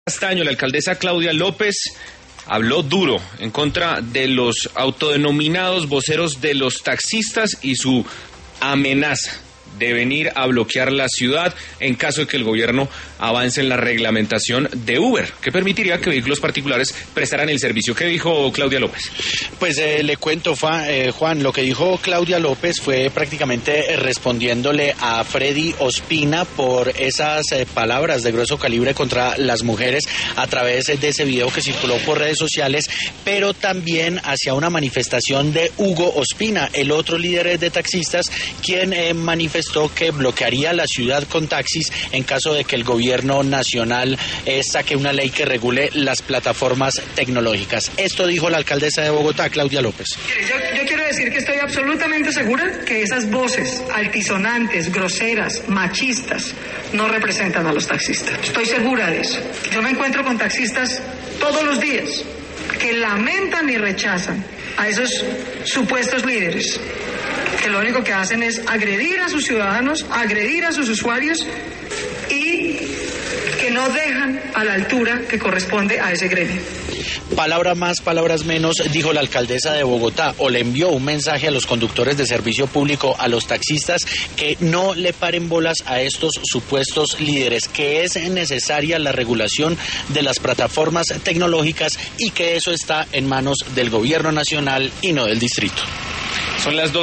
Castaño, la alcaldesa Claudia López habló duro en contra de los autodenominados voceros de los taxistas y su amenaza de venir a bloquear la ciudad en caso de que el gobierno avance en la reglamentación de Uber, que permitiría que vehículos particulares prestaran el servicio. ¿Qué dijo Claudia López? Pues le cuento, Juan, lo que dijo Claudia López fue prácticamente respondiéndole a Freddy Ospina por esas palabras de grueso calibre contra las mujeres a través de ese video que circuló por redes sociales, pero también hacia una manifestación de Hugo Ospina, el otro líder de taxistas, quien manifestó que bloquearía la ciudad con taxis en caso de que el gobierno nacional saque una ley que regule las plataformas tecnológicas. Esto dijo la alcaldesa de Bogotá, Claudia López. Yo quiero decir que estoy absolutamente segura que esas voces altisonantes, groseras, machistas, no representan a los taxistas. Estoy segura de eso. Yo me encuentro con taxistas todos los días que lamentan y rechazan a esos supuestos líderes, que lo único que hacen es agredir a sus ciudadanos, agredir a sus usuarios y que no dejan a la altura que corresponde a ese gremio. Palabras más, palabras menos, dijo la alcaldesa de Bogotá, o le envió un mensaje a los conductores de servicio público, a los taxistas, que no le paren bolas a estos supuestos líderes, que es necesaria la regulación de las plataformas tecnológicas y que eso está en manos del gobierno nacional y no del distrito. Son las 2.